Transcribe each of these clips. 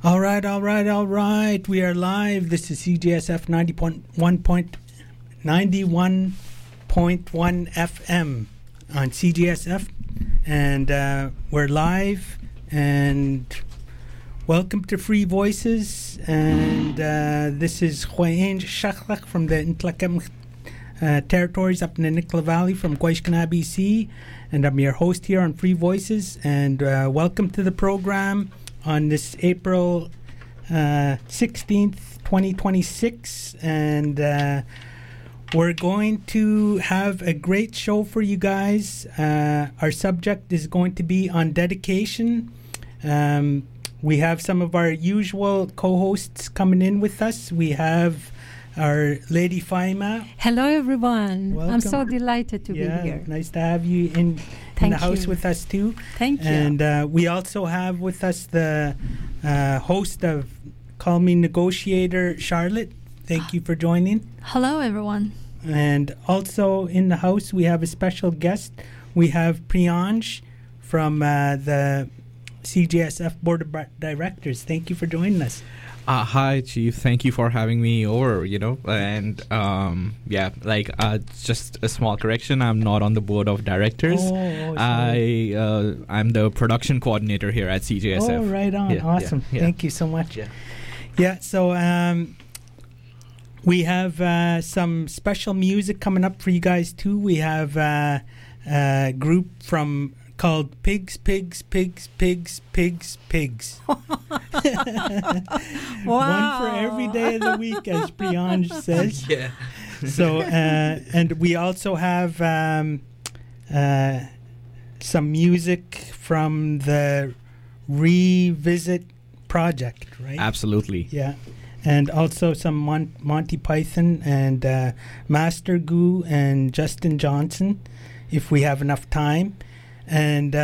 All right, all right, all right. We are live. This is CJSF 91.1 FM on CJSF. And we're live. And welcome to Free Voices. And this is Hwain Shachlach from the Ntlakam territories up in the Nicola Valley from Gwaishkana, BC. And I'm your host here on Free Voices. And welcome to the program on this April 16th, 2026. And we're going to have a great show for you guys. Our subject is going to be on dedication. We have some of our usual co-hosts coming in with us. We have our Lady Faima. Hello, everyone. Welcome. I'm so delighted to be here. Nice to have you in the house with us too. Thank you. And we also have with us the host of Call Me Negotiator, Charlotte. Thank you for joining. Hello, everyone. And also in the house, we have a special guest. We have Priyansh from the CJSF Board of Directors. Thank you for joining us. Hi, Chief. Thank you for having me over, and just a small correction. I'm not on the board of directors. I'm the production coordinator here at CJSF. Oh, right on. Yeah, awesome. Yeah. Thank you so much. So we have some special music coming up for you guys, too. We have a group called Pigs. Wow. One for every day of the week, as Priyansh says. Yeah. So, and we also have some music from the Revisit project, right? Absolutely. Yeah. And also some Monty Python and Master Goo and Justin Johnson, if we have enough time. And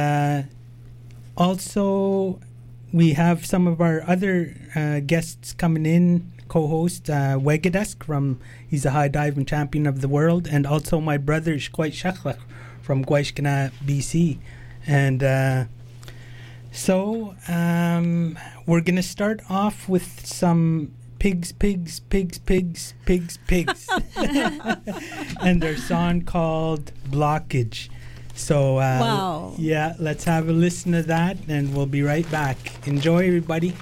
also, we have some of our other guests coming in, co-host Wegadesk he's a high diving champion of the world, and also my brother Shkwait Shachlach from Gwaishkana, BC. And so we're going to start off with some pigs, and their song called Blockage. So, wow. Yeah, let's have a listen to that, and we'll be right back. Enjoy, everybody.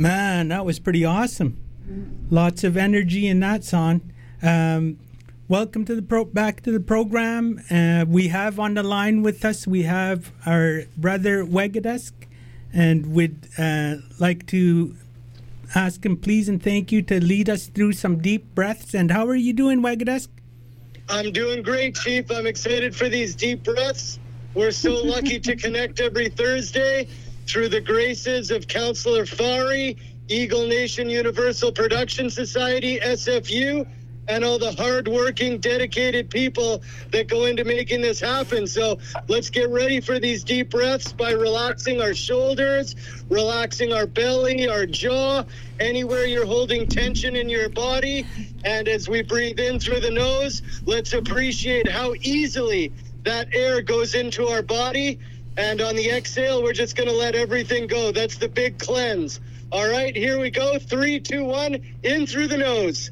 Man, that was pretty awesome. Lots of energy in that song. Welcome to back to the program. We have on the line with us, we have our brother Wegadesk, and we'd like to ask him please and thank you to lead us through some deep breaths. And how are you doing, Wegadesk? I'm doing great, Chief. I'm excited for these deep breaths. We're so lucky to connect every Thursday through the graces of Councillor Fari, Eagle Nation Universal Production Society, SFU, and all the hard-working, dedicated people that go into making this happen. So let's get ready for these deep breaths by relaxing our shoulders, relaxing our belly, our jaw, anywhere you're holding tension in your body. And as we breathe in through the nose, let's appreciate how easily that air goes into our body. And on the exhale, we're just going to let everything go. That's the big cleanse. All right, here we go. 3, 2, 1, in through the nose.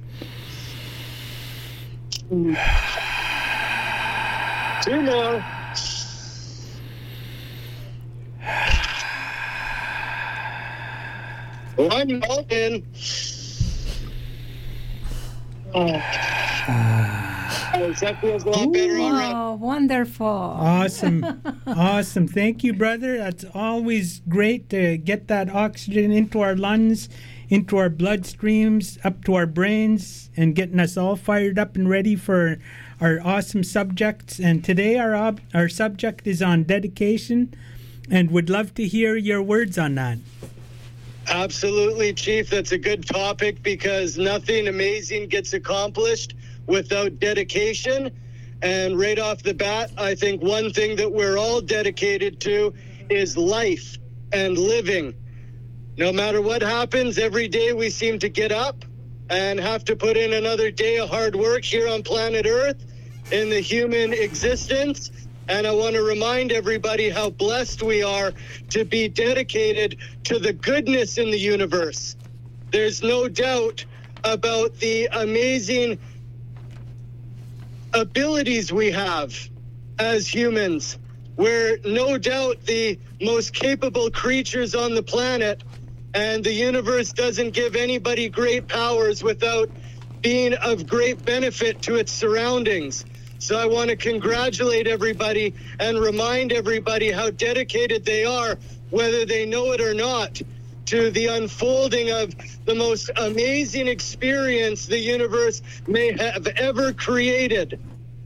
2 more. 1 more in. That feels a lot better already. Oh, wonderful. Awesome. Awesome. Thank you, brother. That's always great to get that oxygen into our lungs, into our bloodstreams, up to our brains, and getting us all fired up and ready for our awesome subjects. And today our subject is on dedication, and would love to hear your words on that. Absolutely, Chief. That's a good topic because nothing amazing gets accomplished without dedication. And right off the bat, I think one thing that we're all dedicated to is life and living. No matter what happens, every day we seem to get up and have to put in another day of hard work here on planet Earth in the human existence. And I want to remind everybody how blessed we are to be dedicated to the goodness in the universe. There's no doubt about the amazing abilities we have as humans. We're no doubt the most capable creatures on the planet, and the universe doesn't give anybody great powers without being of great benefit to its surroundings. So I want to congratulate everybody and remind everybody how dedicated they are, whether they know it or not, to the unfolding of the most amazing experience the universe may have ever created.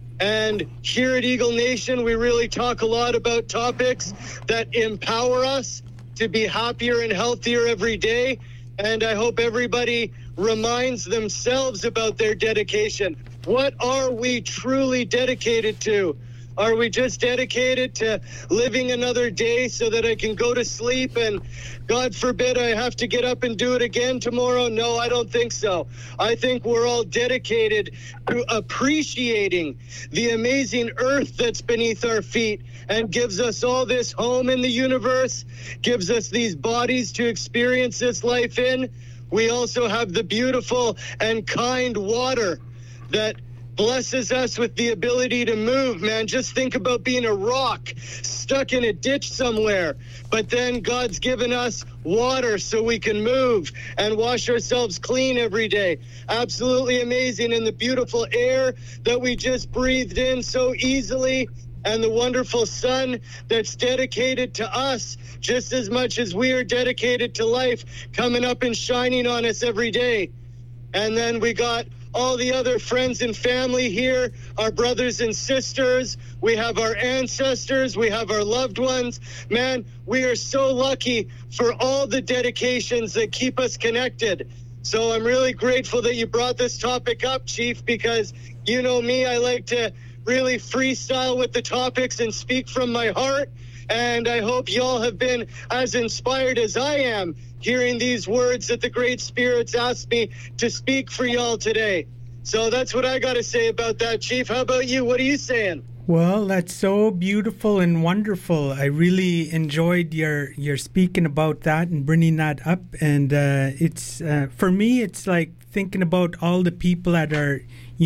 And here at Eagle Nation, we really talk a lot about topics that empower us to be happier and healthier every day. And I hope everybody reminds themselves about their dedication. What are we truly dedicated to? Are we just dedicated to living another day so that I can go to sleep and God forbid I have to get up and do it again tomorrow? No, I don't think so. I think we're all dedicated to appreciating the amazing earth that's beneath our feet and gives us all this home in the universe, gives us these bodies to experience this life in. We also have the beautiful and kind water that blesses us with the ability to move, man. Just think about being a rock stuck in a ditch somewhere. But then God's given us water so we can move and wash ourselves clean every day. Absolutely amazing. And the beautiful air that we just breathed in so easily, and the wonderful sun that's dedicated to us just as much as we are dedicated to life, coming up and shining on us every day. And then we got all the other friends and family here, our brothers and sisters. We have our ancestors. We have our loved ones. Man, we are so lucky for all the dedications that keep us connected. So I'm really grateful that you brought this topic up, Chief, because you know me, I like to really freestyle with the topics and speak from my heart. And I hope y'all have been as inspired as I am hearing these words that the great spirits asked me to speak for y'all today. So that's what I got to say about that, Chief. How about you? What are you saying? Well, that's so beautiful and wonderful. I really enjoyed your speaking about that and bringing that up. And it's for me, it's like thinking about all the people that are,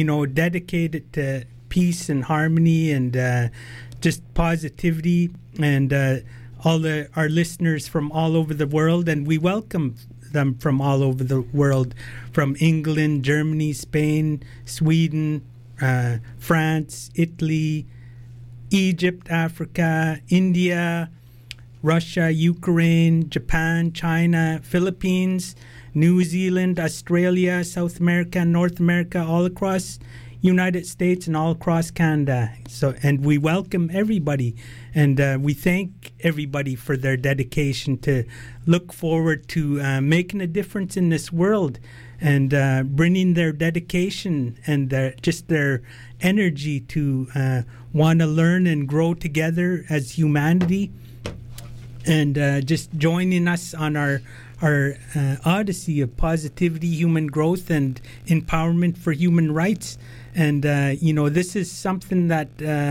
dedicated to peace and harmony and just positivity, and all our listeners from all over the world. And we welcome them from all over the world, from England, Germany, Spain, Sweden, France, Italy, Egypt, Africa, India, Russia, Ukraine, Japan, China, Philippines, New Zealand, Australia, South America, North America, all across United States and all across Canada. So, and we welcome everybody, and we thank everybody for their dedication to look forward to making a difference in this world, and bringing their dedication and just their energy to want to learn and grow together as humanity, and just joining us on our odyssey of positivity, human growth, and empowerment for human rights. And, this is something that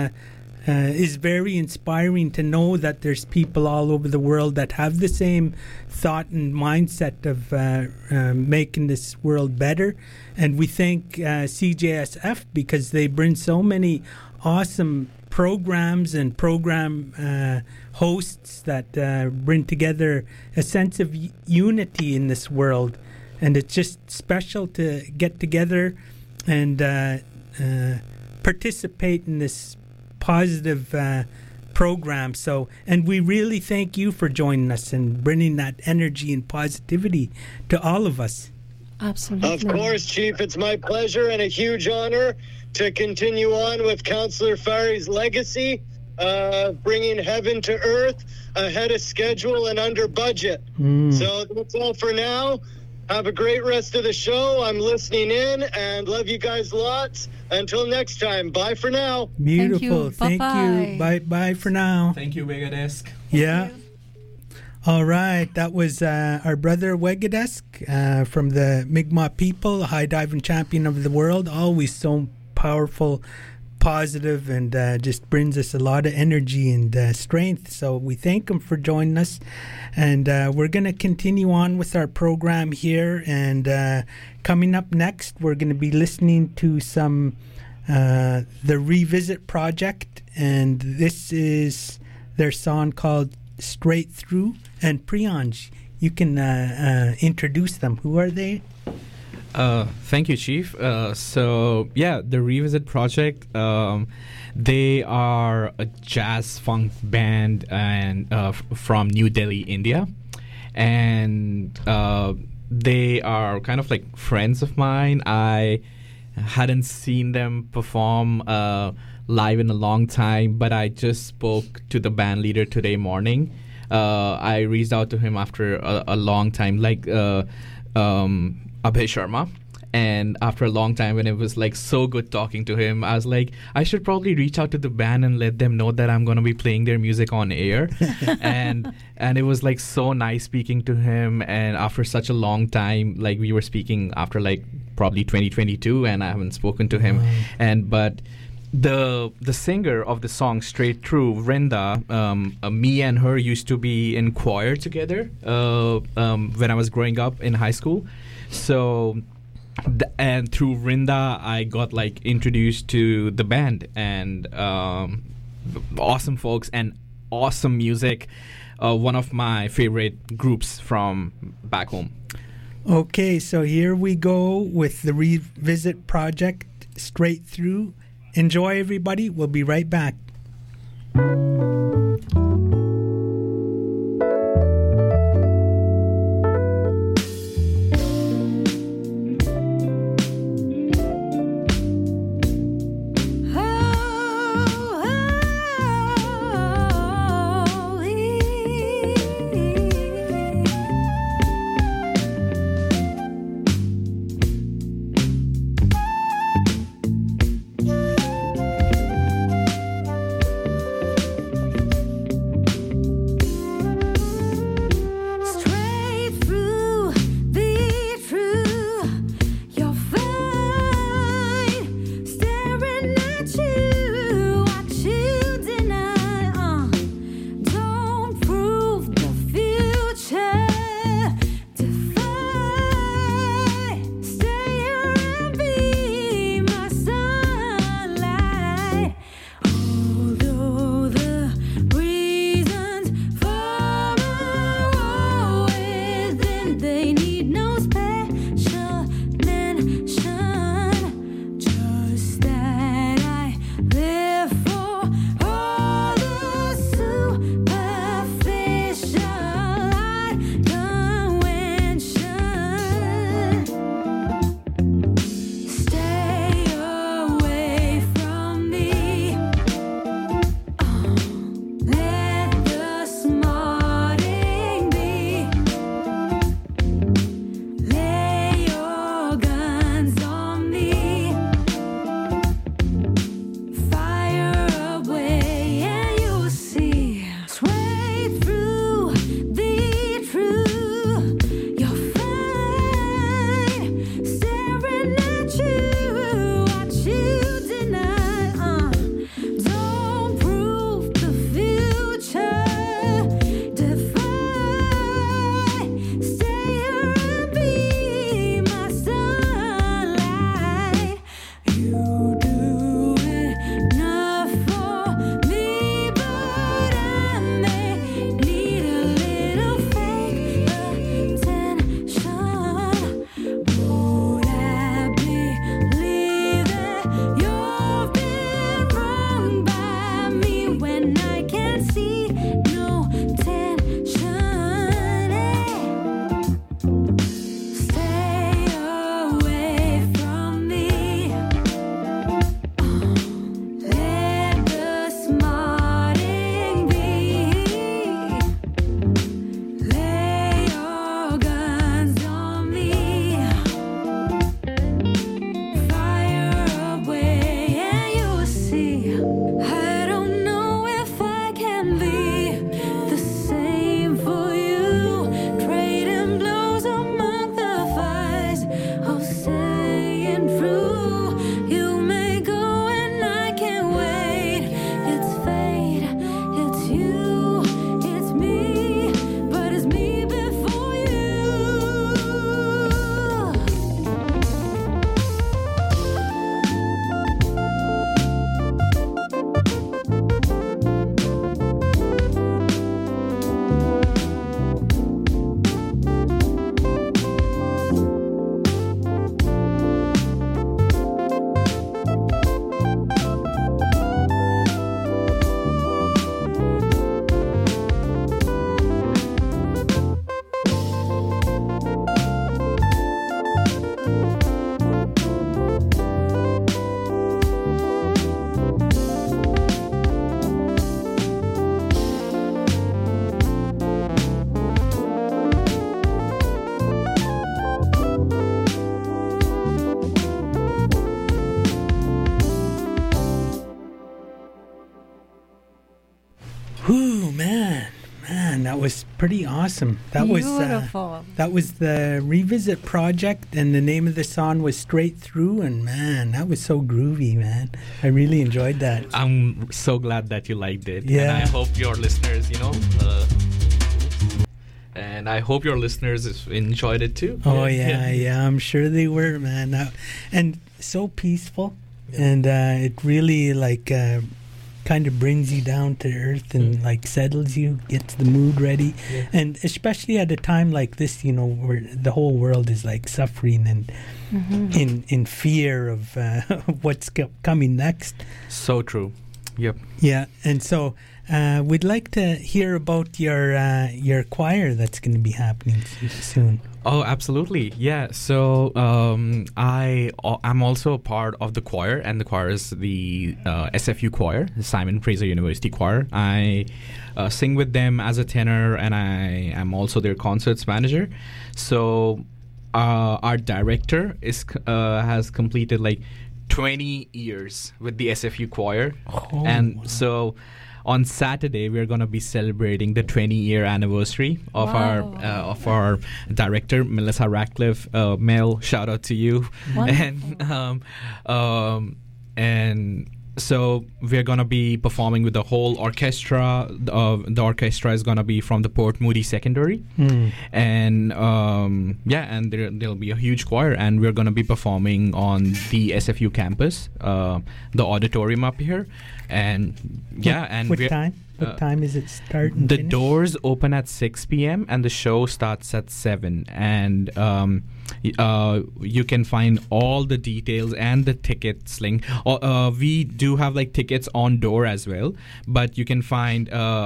is very inspiring to know that there's people all over the world that have the same thought and mindset of making this world better. And we thank CJSF because they bring so many awesome programs and program hosts that bring together a sense of unity in this world. And it's just special to get together and participate in this positive program. So, and we really thank you for joining us and bringing that energy and positivity to all of us. Absolutely. Of course, Chief. It's my pleasure and a huge honor to continue on with Councillor Fari's legacy, bringing heaven to earth ahead of schedule and under budget. So that's all for now. Have a great rest of the show. I'm listening in and love you guys lots. Until next time, bye for now. Beautiful. Thank you. Bye for now. Thank you, Vegadesk. Yeah. All right. That was our brother Wegadesk from the Mi'kmaq people, high diving champion of the world. Always so powerful, positive, and just brings us a lot of energy and strength. So we thank him for joining us. And we're going to continue on with our program here. And coming up next, we're going to be listening to some the Revisit Project. And this is their song called Straight Through. And Priyanj, you can introduce them. Who are they? Thank you, Chief. The Revisit Project, they are a jazz funk band and from New Delhi, India. And they are kind of like friends of mine. I hadn't seen them perform live in a long time, but I just spoke to the band leader today morning. I reached out to him after a long time, Abhay Sharma. And after a long time, when it was like so good talking to him, I was like, I should probably reach out to the band and let them know that I'm going to be playing their music on air. and it was like so nice speaking to him. And after such a long time, like we were speaking after like probably 2022, and I haven't spoken to him. But the singer of the song Straight Through, Vrinda, me and her used to be in choir together when I was growing up in high school. So, and through Vrinda, I got like introduced to the band, and awesome folks and awesome music. One of my favorite groups from back home. Okay, so here we go with the Revisit Project, Straight Through. Enjoy, everybody. We'll be right back. was pretty awesome. That Beautiful. was the Revisit project, and the name of the song was Straight Through, and man, that was so groovy, man. I really enjoyed that. I'm so glad that you liked it. Yeah. And I hope your listeners, and I hope your listeners enjoyed it too. Oh yeah, I'm sure they were, man. And so peaceful, and it really kind of brings you down to earth and settles you, gets the mood ready, and especially at a time like this, where the whole world is suffering and in fear of what's coming next. So true. Yep. Yeah, and so we'd like to hear about your choir that's going to be happening soon. Oh, absolutely. Yeah. So I'm also a part of the choir, and the choir is the SFU choir, the Simon Fraser University Choir. I sing with them as a tenor, and I am also their concerts manager. So our director has completed 20 years with the SFU choir. Oh, and wow. So on Saturday we're going to be celebrating the 20-year anniversary of our director, Melissa Ratcliffe. Mel, shout out to you. Wonderful. And so we're going to be performing with the whole orchestra. The orchestra is going to be from the Port Moody Secondary. And and there'll be a huge choir, and we're going to be performing on the SFU campus, the auditorium up here. And what time? What time is it start and the finish? doors open at 6 p.m. and the show starts at 7. And you can find all the details and the tickets link. We do have tickets on door as well, but you can find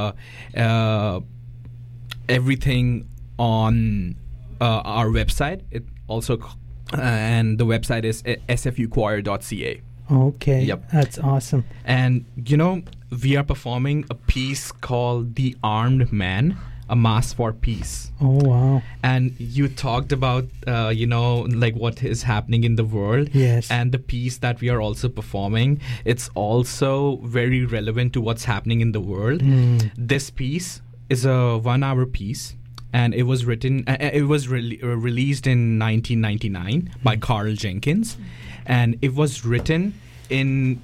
everything on our website. It also and the website is sfuchoir.ca. Okay. Yep. That's awesome. And we are performing a piece called The Armed Man, a Mass for Peace. Oh, wow. And you talked about what is happening in the world. Yes. And the piece that we are also performing, it's also very relevant to what's happening in the world. This piece is a 1-hour piece, and it was written released in 1999 by Carl Jenkins, and it was written in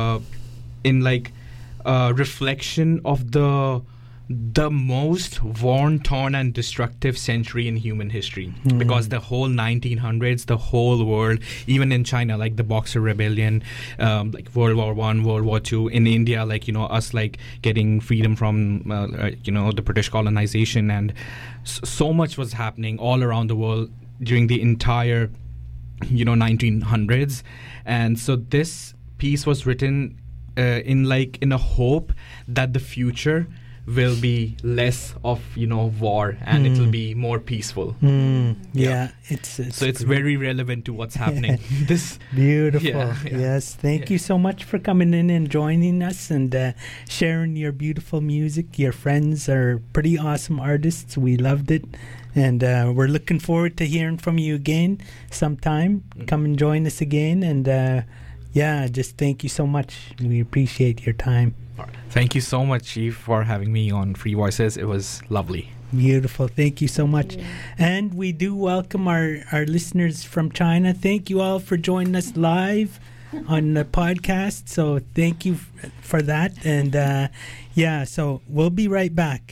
reflection of the most worn, torn, and destructive century in human history. Because the whole 1900s, the whole world, even in China, the Boxer Rebellion, World War I, World War II, in India, us getting freedom from the British colonization, and so much was happening all around the world during the entire 1900s. And so this piece was written in a hope that the future will be less of war, and it will be more peaceful. Yeah. It's very relevant to what's happening. This beautiful. Yeah. Yes, thank you so much for coming in and joining us and sharing your beautiful music. Your friends are pretty awesome artists. We loved it, and we're looking forward to hearing from you again sometime. Come and join us again, and just thank you so much. We appreciate your time. Thank you so much, Chief, for having me on Free Voices. It was lovely. Beautiful. Thank you so much. And we do welcome our listeners from China. Thank you all for joining us live on the podcast. So thank you for that. And so we'll be right back.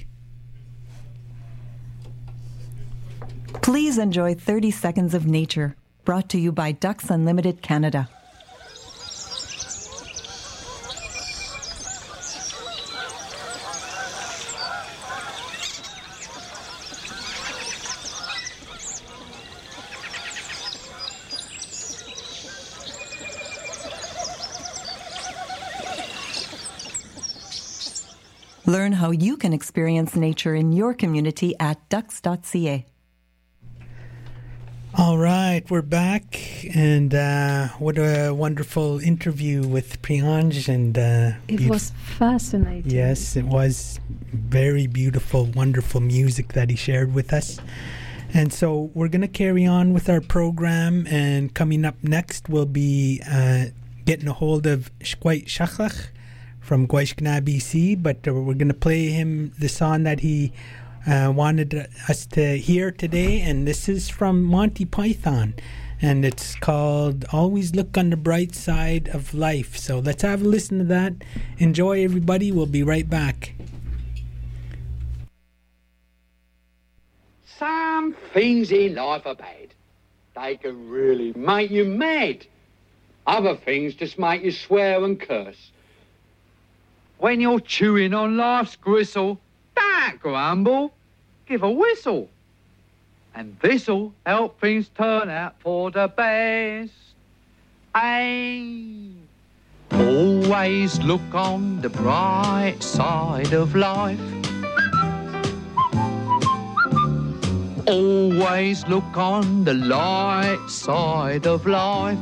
Please enjoy 30 Seconds of Nature, brought to you by Ducks Unlimited Canada. Learn how you can experience nature in your community at ducks.ca. All right, we're back, and what a wonderful interview with Priyanj. And it was fascinating. Yes, it was very beautiful, wonderful music that he shared with us. And so we're going to carry on with our program, and coming up next we'll be getting a hold of Shkwait Shachlach from Gwaishkna, BC, but we're going to play him the song that he wanted us to hear today, and this is from Monty Python, and it's called Always Look on the Bright Side of Life. So let's have a listen to that. Enjoy, everybody. We'll be right back. Some things in life are bad. They can really make you mad. Other things just make you swear and curse. When you're chewing on life's gristle, don't grumble, give a whistle. And this'll help things turn out for the best. Hey, always look on the bright side of life. Always look on the light side of life.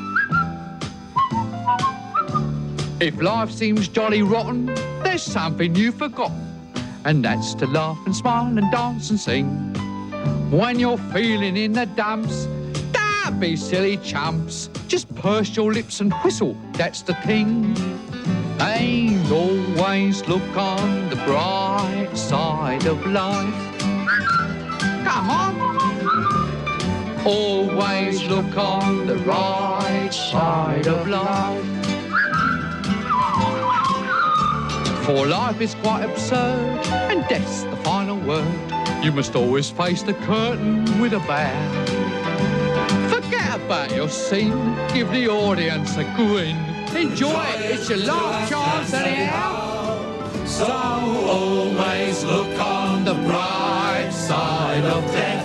If life seems jolly rotten, there's something you've forgotten, and that's to laugh and smile and dance and sing. When you're feeling in the dumps, don't be silly chumps. Just purse your lips and whistle, that's the thing. And always look on the bright side of life. Come on. Always look on the right side of life. For life is quite absurd, and death's the final word. You must always face the curtain with a bow. Forget about your scene, give the audience a grin. Enjoy it, it's your last chance anyhow. So always look on the bright side of death.